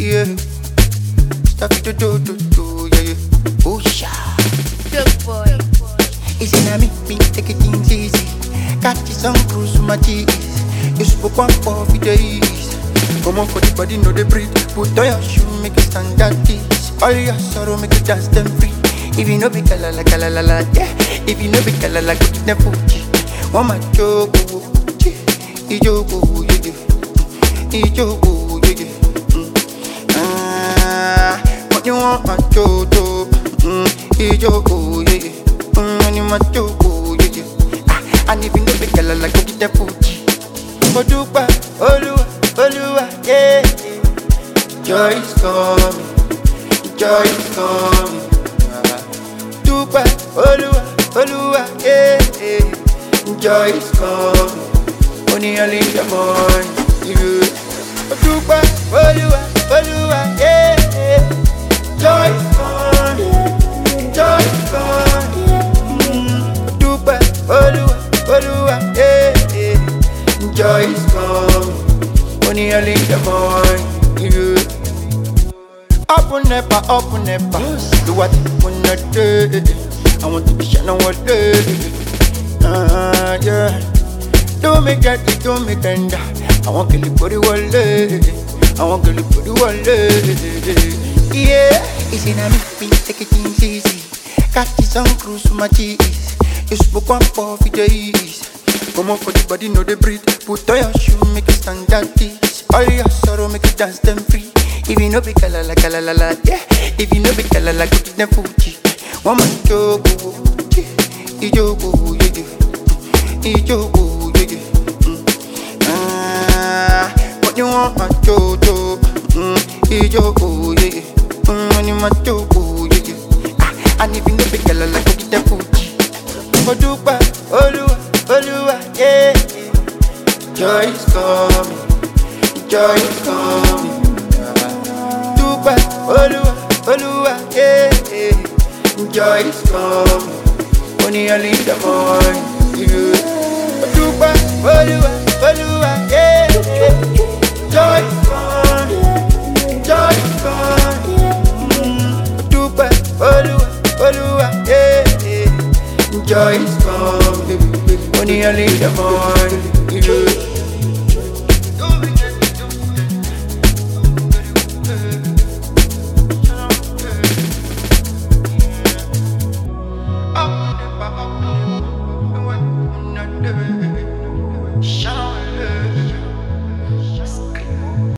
yeah. Stuff to do, yeah, yeah. Oh, sha. Good boy. Easy na me, take it things easy. Catch some cruise with my cheese. You spoke one for days. Come on for the body, no they breathe. Put on your shoe, make it stand at this. All your sorrow, make it dance them free. If you know be kalala, yeah. If you know be kalala, go get them Fuji. One my joke, ijogo, yeah. Ijogo, yeah. What you want, my jojo? Ijogo, yeah. When you my jogo, yeah. And if you know be kalala, go get them Fuji. Odupa, Oluwa, yeah. Joy is coming, joy is coming. Dupa, Oluwa, yeah. Joy is coming. Only early in the morning, yeah. Dupa, Oluwa, yeah. Joy is coming, joy is coming. Dupa, Oluwa, yeah. Joy is coming. Only early in the morning, yeah. Open never. Do what you wanna do. I want to be shining all day. Yeah. Do me get it, do me tender. I want to live for the world. I want to live for the world. Yeah. Easy na me, take it things easy. Catch some cruise with my cheese. You spoke one for days. Come on for the body, no they breathe. Put on your shoe, make it stand at this. All your sorrow, make it dance them free. If you know be kalala, yeah. If you know be kalala, go get them Fuji. One man jogo, ijogo, yeah. Ijogo, yeah. What you want, my jojo? Ijogo, yeah. When you my jogo, yeah. And if you know be kalala, go get them Fuji. Odupa, Oluwa, yeah. Joy is coming, joy is coming. Dupa, Oluwa, yeah. Joy is coming. Only early in the morning, yeah. Dupa, Oluwa, yeah. Joy is coming, joy is coming. Dupa, Oluwa, yeah. Joy is coming. Only early in the morning.